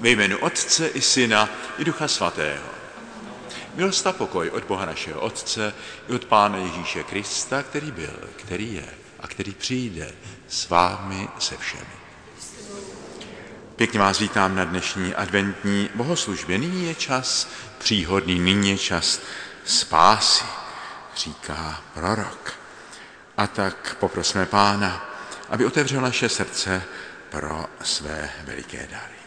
Ve jménu Otce i Syna i Ducha Svatého. Milost a pokoj od Boha našeho Otce i od Pána Ježíše Krista, který byl, který je a který přijde s vámi se všemi. Pěkně vás vítám na dnešní adventní bohoslužbě. Nyní je čas příhodný, nyní je čas spásy, říká prorok. A tak poprosme Pána, aby otevřel naše srdce pro své veliké dary.